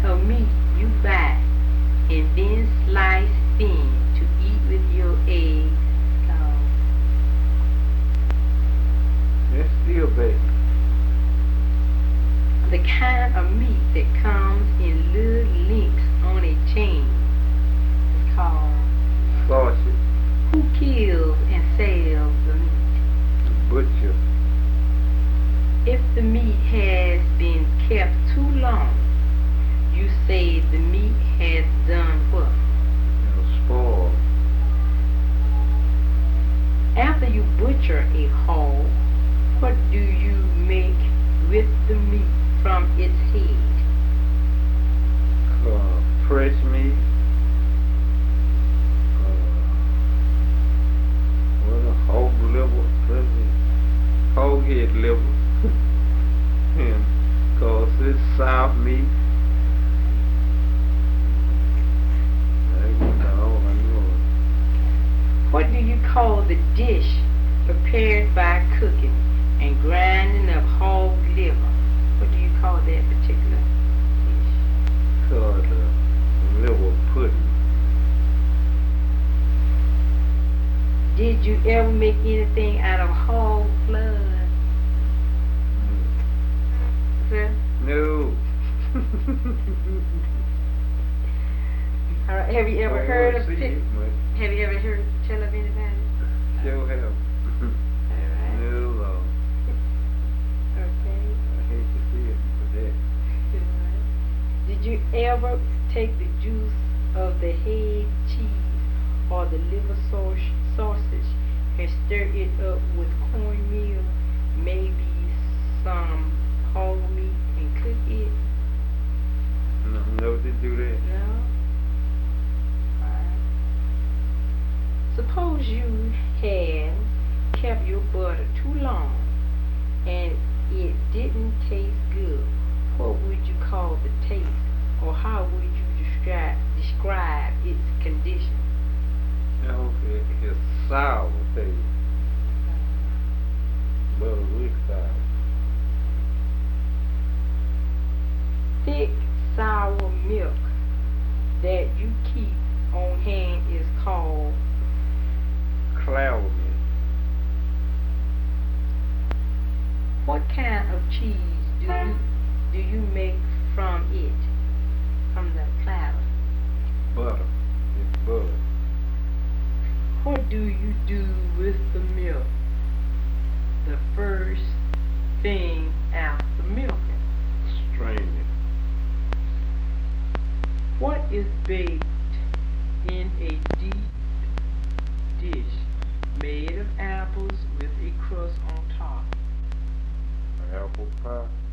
of meat you buy and then slice thin to eat with your eggs called? That's still bacon. The kind of meat that comes in little links on a chain is called. Sausage. Who kills and sells the meat? Butcher. If the meat has been kept too long, you say the meat has done what? Spoil. After you butcher a hog, what do you make with the meat from its head? Fresh meat. What a hog liver. Hog head liver. And cause it's soft meat. I know it. What do you call the dish prepared by cooking and grinding of hog liver? What do you call that particular dish? Called liver pudding. Did you ever make anything out of hog blood? Sir? No. All right, have you ever heard of Have Have you ever heard tell of anybody? Sure have. Alright. No, Okay. I hate to see it for that. Did you ever take the juice of the head cheese or the liver sausage and stir it up with cornmeal, maybe some whole meat, and cook it? No, they do that. No? Alright. Suppose you had kept your butter too long and it didn't taste good. What would you call the taste, or how would you describe its condition? Okay, it's sour taste. Butter with sour. Thick, sour milk that you keep on hand is called Cloud milk. what kind of cheese do you make from it? From the cloud. Butter. It's butter. What do you do with the milk? The first thing after milking. Strain it. What is baked in a deep dish made of apples with a crust on top? Apple pie.